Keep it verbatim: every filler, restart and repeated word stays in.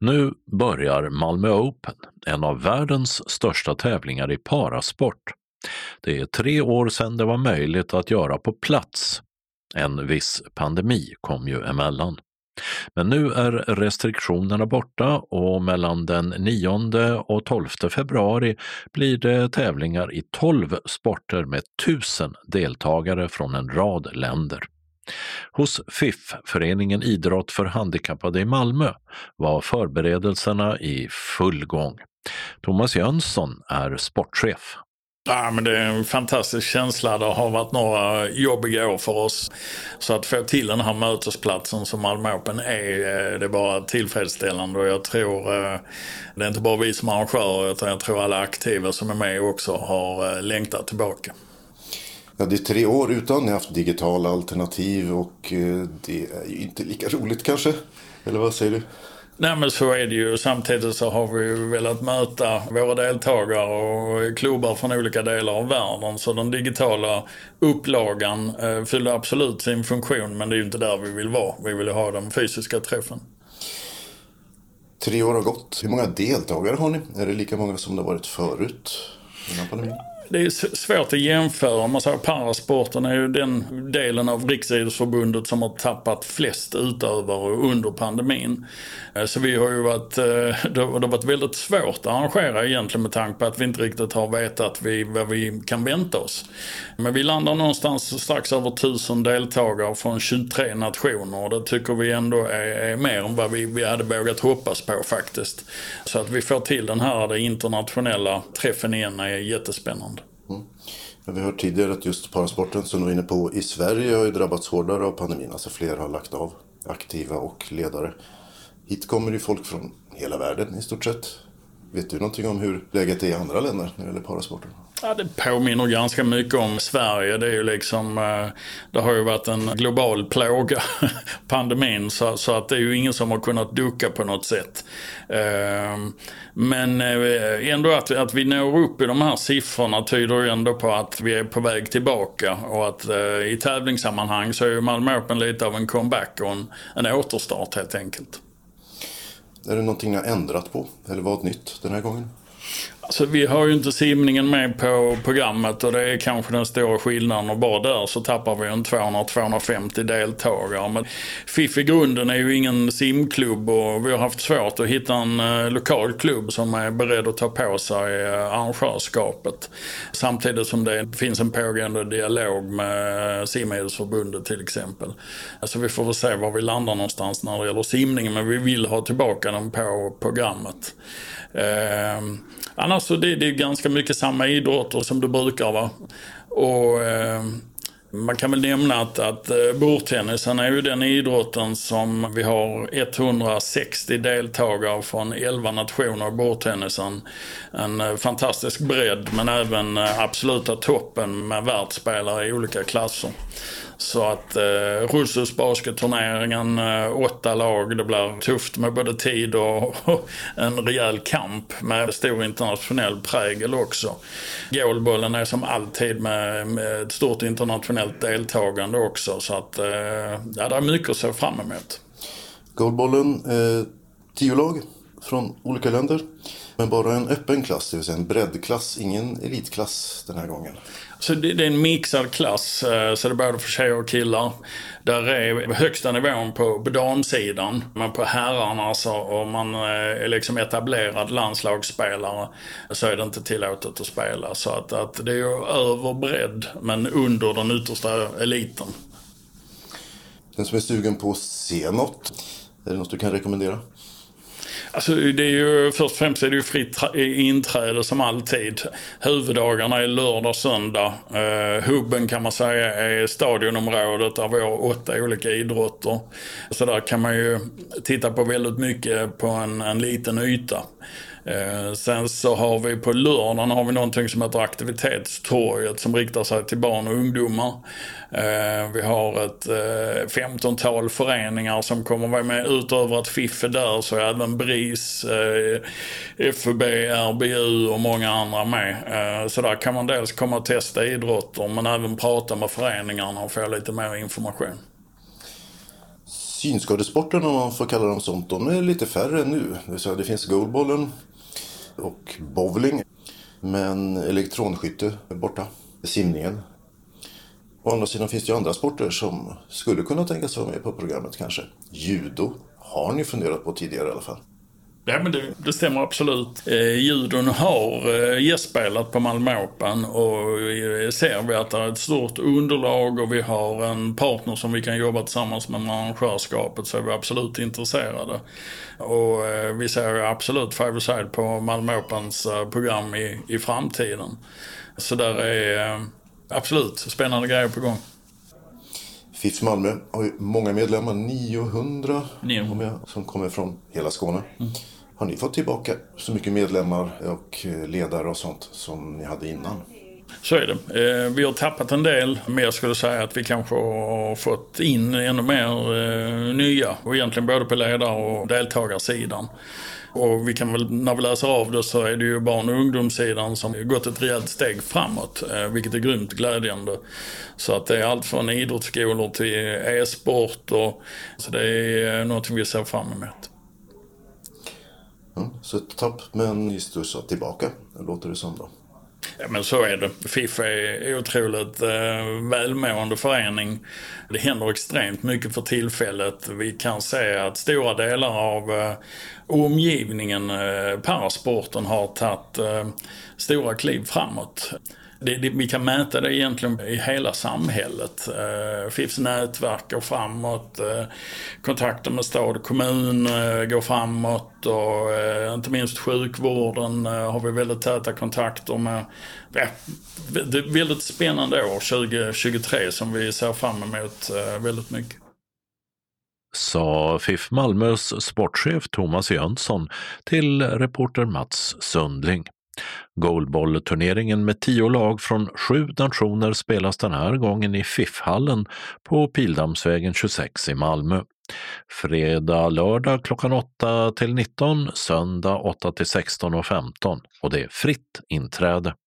Nu börjar Malmö Open, en av världens största tävlingar i parasport. Det är tre år sedan det var möjligt att göra på plats. En viss pandemi kom ju emellan. Men nu är restriktionerna borta och mellan den nionde och tolfte februari blir det tävlingar i tolv sporter med tusen deltagare från en rad länder. Hos F I F, Föreningen Idrott för handikappade i Malmö, var förberedelserna i full gång. Thomas Jönsson är sportchef. Ja, men det är en fantastisk känsla. Det har varit några jobbiga år för oss. Så att få till den här mötesplatsen som Malmö Open är, det är bara tillfredsställande. Och jag tror, det är inte bara vi som arrangörer, utan jag tror alla aktiva som är med också har längtat tillbaka. Ja, det är tre år utan ni har haft digitala alternativ och det är ju inte lika roligt kanske. Eller vad säger du? Nej, men så är det ju. Samtidigt så har vi velat möta våra deltagare och klubbar från olika delar av världen. Så den digitala upplagan eh, fyller absolut sin funktion, men det är ju inte där vi vill vara. Vi vill ha den fysiska träffen. Tre år har gått. Hur många deltagare har ni? Är det lika många som det varit förut innan pandemin? Det är svårt att jämföra. Man säger, parasporten är ju den delen av Riksidrottsförbundet som har tappat flest utövare under pandemin. Så vi har ju varit, det har varit väldigt svårt att arrangera egentligen med tanke på att vi inte riktigt har vetat vad vi kan vänta oss. Men vi landar någonstans strax över tusen deltagare från tjugotre nationer och det tycker vi ändå är mer än vad vi, vi hade vågat hoppas på faktiskt. Så att vi får till den här internationella träffen igen är jättespännande. Mm. Vi har hört tidigare att just parasporten som du var inne på i Sverige har ju drabbats hårdare av pandemin. Alltså fler har lagt av, aktiva och ledare. Hit kommer ju folk från hela världen i stort sett. Vet du någonting om hur läget är i andra länder när det gäller parasporten? Ja, det påminner ganska mycket om Sverige. Det är ju liksom, det har ju varit en global plåga, pandemin, så, så att det är ju ingen som har kunnat ducka på något sätt. Men ändå att, att vi når upp i de här siffrorna tyder ju ändå på att vi är på väg tillbaka och att i tävlingssammanhang så är ju Malmö Open lite av en comeback och en, en återstart helt enkelt. Är det någonting ni har ändrat på eller vad nytt den här gången? Alltså, vi har ju inte simningen med på programmet och det är kanske den stora skillnaden och bara där så tappar vi en tvåhundra till tvåhundrafemtio deltagare. Men F I F i grunden är ju ingen simklubb och vi har haft svårt att hitta en eh, lokal klubb som är beredd att ta på sig eh, arrangörskapet. Samtidigt som det finns en pågående dialog med Simidrottsförbundet till exempel. Alltså vi får väl se var vi landar någonstans när det gäller simningen, men vi vill ha tillbaka den på programmet. Eh, annars så det, det är ganska mycket samma idrotter som det brukar vara. Och eh, man kan väl nämna att, att eh, bordtennisen är ju den idrotten som vi har etthundrasextio deltagare från elva nationer i bordtennisen. En eh, fantastisk bredd, men även eh, absoluta toppen med världsspelare i olika klasser. Så att eh, Russus basketturneringen, eh, åtta lag, det blir tufft med både tid och, och en rejäl kamp med stor internationell prägel också. Goalbollen är som alltid med, med ett stort internationellt deltagande också, så att eh, ja, det är mycket att se fram emot. Goalbollen, eh, tio lag från olika länder, men bara en öppen klass, det vill säga en breddklass, ingen elitklass den här gången. Så det, det är en mixad klass, så det är både för tjejer och killar. Där är högsta nivån på, på damsidan, men på herrarna så om man är liksom etablerad landslagsspelare så är det inte tillåtet att spela. Så att, att det är ju över bredd, men under den yttersta eliten. Den som är sugen på att se något, är det något du kan rekommendera? Alltså det är ju, först och främst är det ju fritt inträde som alltid. Huvuddagarna är lördag och söndag. Uh, hubben kan man säga är stadionområdet av våra åtta olika idrotter. Så där kan man ju titta på väldigt mycket på en, en liten yta. Eh, sen så har vi på lördagen har vi någonting som heter aktivitetstorget som riktar sig till barn och ungdomar. Eh, vi har ett eh, femtontal föreningar som kommer vara med. Utöver att F I F är där så är även BRIS, eh, F U B, R B U och många andra med. Eh, så där kan man dels komma och testa idrotter men även prata med föreningarna och få lite mer information. Synskadesporten, om man får kalla dem sånt, de är lite färre nu. Det vill säga, det finns goalbollen och bowling, men elektronskytte är borta, simningen. Å andra sidan finns det ju andra sporter som skulle kunna tänkas vara med på programmet kanske. Judo har ni funderat på tidigare i alla fall. Ja, men det, det stämmer absolut. Eh, judon har eh, gästspelat på Malmö Open och eh, ser vi att det är ett stort underlag och vi har en partner som vi kan jobba tillsammans med med arrangörskapet, så är vi absolut intresserade. Och eh, vi ser absolut five-a-side på Malmö Opens eh, program i, i framtiden. Så där är eh, absolut spännande grejer på gång. F I F Malmö har ju många medlemmar, niohundra nio. om jag, som kommer från hela Skåne. Mm. Har ni fått tillbaka så mycket medlemmar och ledare och sånt som ni hade innan? Så är det. Vi har tappat en del, men jag skulle säga att vi kanske har fått in ännu mer nya. Och egentligen både på ledar- och deltagarsidan. Och vi kan väl, när vi läser av det, så är det ju barn- och ungdomssidan som har gått ett rejält steg framåt, vilket är grymt glädjande. Så att det är allt från idrottsskolor till e-sport, och så det är något vi ser fram emot. Mm, så ett tapp, men ni studsar tillbaka, det låter det som då. Ja, men så är det. F I F är otroligt eh, välmående förening. Det händer extremt mycket för tillfället. Vi kan se att stora delar av eh, omgivningen, eh, parasporten, har tagit eh, stora kliv framåt. Det, det, vi kan mäta det egentligen i hela samhället. Eh, F I Fs nätverk går framåt, eh, kontakter med stad och kommun eh, går framåt, och eh, inte minst sjukvården eh, har vi väldigt täta kontakter med. Ja, det är väldigt spännande år tjugo tjugotre som vi ser fram emot eh, väldigt mycket. Sa F I F Malmös sportchef Thomas Jönsson till reporter Mats Sundling. Goalbollturneringen med tio lag från sju nationer spelas den här gången i F I F-hallen på Pildammsvägen tjugosex i Malmö. Fredag, lördag klockan åtta till nitton, söndag åtta till sexton och femton, och det är fritt inträde.